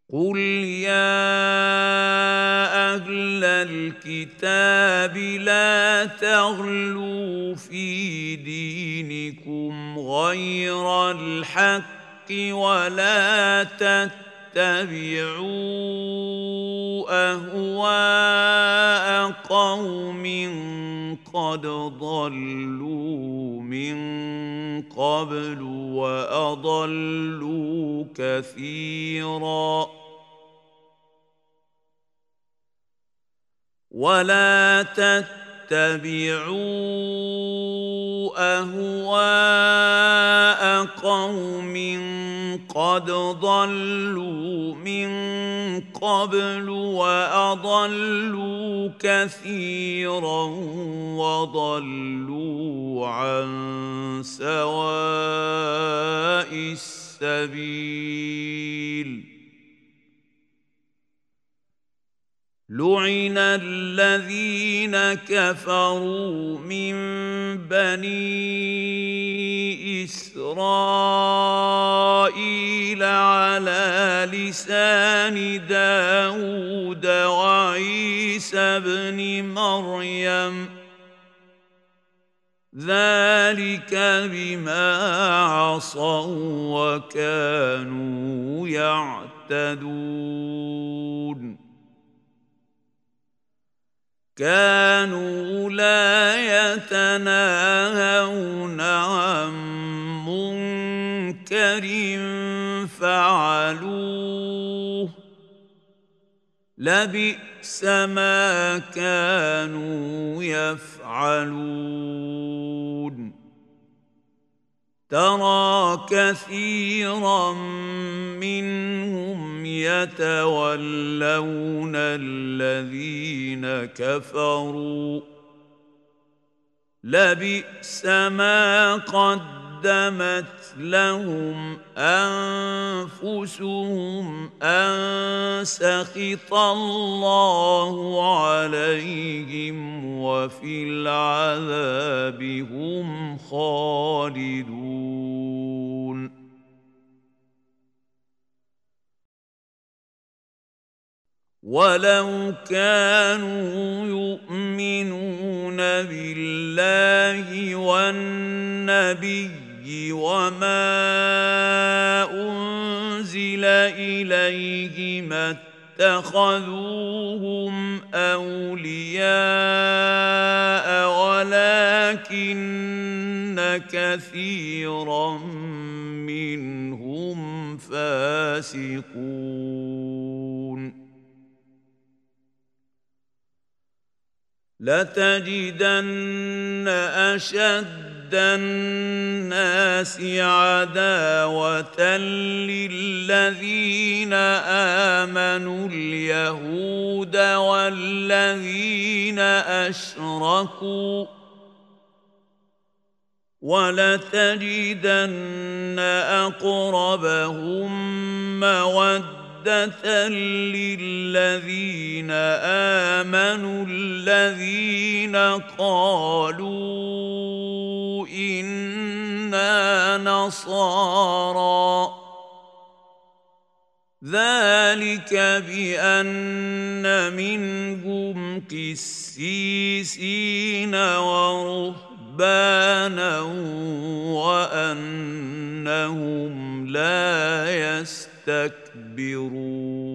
قل يا أهل الكتاب لا تغلوا في دينكم غير الحق ولا تتبعوا أهواء قوم قد ضلوا من قبل وأضلوا كثيرا ولا تتبعوا أهواء قوم قد ضلوا من قبل وأضلوا كثيرا وضلوا عن سواء السبيل لعن الذين كفروا من بني إسرائيل على لسان داود وعيسى بن مريم ذلك بما عصوا وكانوا يعتدون كانوا لا يتناهون عن منكر فعلوه لبئس ما كانوا يفعلون ترى كثيرا منهم يتولون الذين كفروا لبئس ما قدمت لهم أنفسهم أن سخط الله عليهم وفي العذاب هم خالدون ولو كانوا يؤمنون بالله والنبي وما أنزل إليه ما اتخذوهم أولياء ولكن كثيرا منهم فاسقون لتجدن أشد الناس عداوة للذين آمنوا اليهود والذين أشركوا ولتجدن أقربهم مودة للذين آمنوا الذين قالوا إنا نصارى ذلك بأن منهم قسيسين ورهبانا وأنهم لا يستكبرون